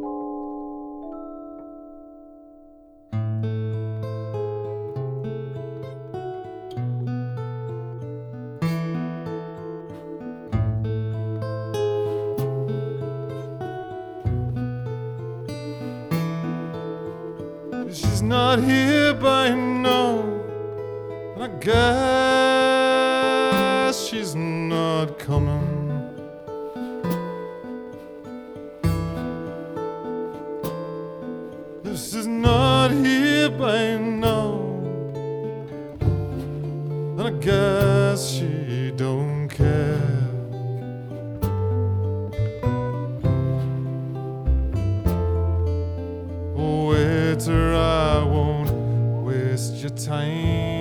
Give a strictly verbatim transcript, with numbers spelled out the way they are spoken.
She's not here by now, and I guess she's not coming. If she's not here by now, then I guess she don't care. Waiter, I won't waste your time.